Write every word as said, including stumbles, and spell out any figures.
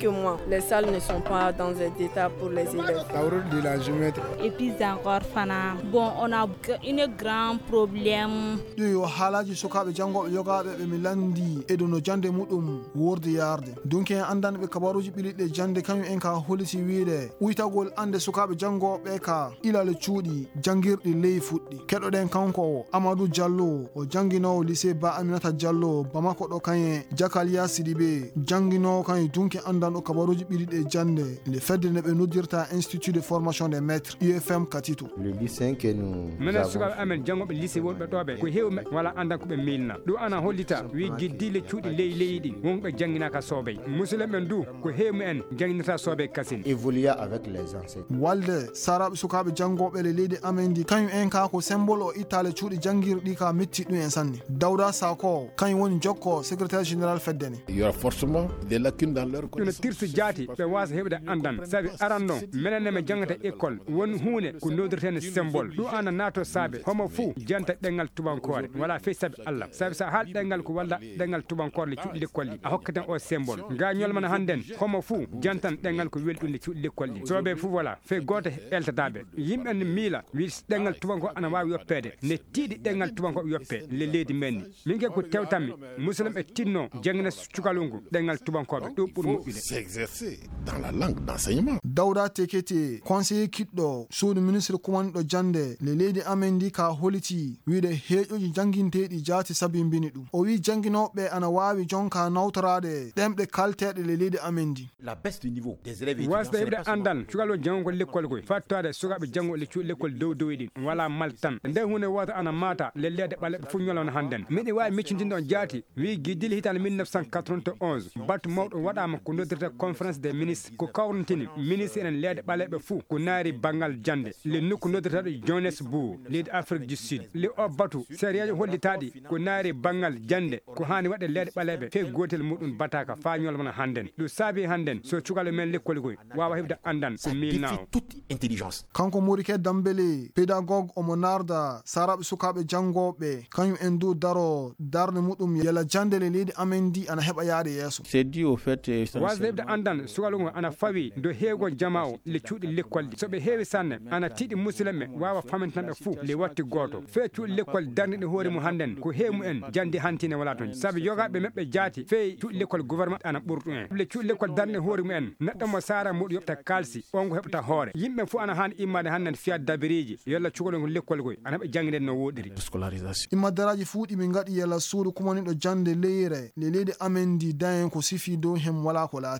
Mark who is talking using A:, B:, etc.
A: quelques mois. Les salles ne sont pas dans un état pour les élèves.
B: La route de la géomètre.
C: Et puis encore, Fana. Bon, on a un grand problème.
B: Yo halaji sukaɓe jangoɓe yogaɓe ɓe mi landi e dono jande muɗum worde yarde donc en andanɓe kabaruji ɓiliɗɗe jande kañum en ka holiti wiide uytagol ande sukaɓe jangoɓe ka ilale cuuɗi jangirɗi ley fuɗɗi keɗoɗen kanko Amadou Diallo o janginowo lycée Ba Aminata Diallo Bamako ɗo kañe Jakaliya Sidibé janginowo kañe donc andanɗo kabaruji ɓiliɗɗe jande le fedde ne ɓe noddirta institut de formation des maîtres U F M Katitou.
D: Le lycée que nous
E: mena sukaɓe amen jangoɓe lycée wonɓe ɗoɓe ko hewɓe wala andan ko ɓe milna ɗum ana hollita wi guiddile cuuɗi ley leyɗi wonɓe janginaka soobey musidɗo men du ko hewmu en janginata soobey kasine
D: évoluer avec les enseignants
B: walde saraɓe sukaɓe jangoɓe le leydi amen di kañum en ka ko symbole o ittale cuuɗi jangirɗi ka metti ɗum en sanne Dawda Sako kañum woni jokko secrétaire général feddene.
F: Il y aura forcément des lacunes dans leur
E: connaissance ɗum tirsu jaati ɓe wasa heɓde andan saabi aranno menen neme jangata école won hunde ko noddirtene symbole ɗum ana nato saabe homo fou janta ɗengal tubankore wala fey saabi Allah saabi sa haal ɗengal ko walla ɗengal tubankore le cuuɗi l'école li a hokkaten o symbole nga ñolmana hannden homo fou jantan ɗengal ko weli ɗum le cuuɗi l'école li soɓe fou voilà fe goto eltataɓe yimɓe ne miila wi ɗengal tubanko ana wawi yoppede ne tiiɗi ɗengal tubanko yoppe le leydi menni min ke ko tewtanmi musidɗo e tinno jangna cukalungu ɗengal tubankoɓe ɗum ɓuuri moƴƴude
F: s'exercer dans la langue d'enseignement.
B: Dawda Tekete conseiller kiɗɗo suudu ministre kumanɗo jande le leydi amen ndi ka holiti wiide heeƴoji janginteɗi jaati sabimbini ɗum o wi janginoɓe ana wawi jonka nawtorade ɗemɗe kalteɗe le leydi amen ndi.
G: La baisse du niveau des élèves
E: wasde heɓde andal cukalo jango l'école koy fattade sukaɓe jango le cuuɗi l'école dow dow ɗi wala mal tan nde hunde woto ana mata le leede ɓaleɓe fof ñolano hannden miɗi wawi miccitinde on jaati wi guiddili hitande mille neuf cent quatre-vingt-onze battu mawɗo waɗama ko noddirta conférence des ministres ko kawrantini ministre enen leede ɓaleɓe fou ko naari banggal jande le nokku noddirtaɗo Johannesburg leydi Afrique du Sud le o batu sériyaji hollitaɗi ko naari banggal jande ko hani waɗe leede ɓaleɓe fe gotel muɗum bataka fa ñolmana hannden ɗum saabi hannden so cukalo men l'école koy wawa heɓde andan ko milna o
G: toute intelligence.
B: Kanko Morike Dambele pédagogue omo narda saraɓe sukaɓe jangoɓe kañum en du daro darde muɗum yala jande le leydi amen ndi ana heɓa yaade yeeso.
D: c'est dû au fait
E: wasde heɓde andan sukalo ngo ana fawi do heego jama o le cuuɗi l'école ɗi soɓe heewi sanne ana tiiɗi musidɓe wawa famintanɓe fou le watti goto fe cuuɗi l'école darniɗe hoore mum hannden ko heemu en jandi hantine wala toon saabi yogaɓe meɓɓe jaati fe cuuɗi l'école gouvernement ana ɓurɗu en le cuuɗi l'école darniɗe hoore mum en neɗɗo mo sara muɗum yoɓta kalsi on ko heɓta hoore yimɓe fou ana hani immade hannden fiya dabiriji yolla cukalo ngo l'école koy ana heɓa jangguiden no woɗiri
G: scolarisation
B: immadaaraji fuu ɗiɓe gaɗi yalla suudu kumaniɗo jande leyre le leydi amen ndi dayen ko sifi dow hem wala ko laari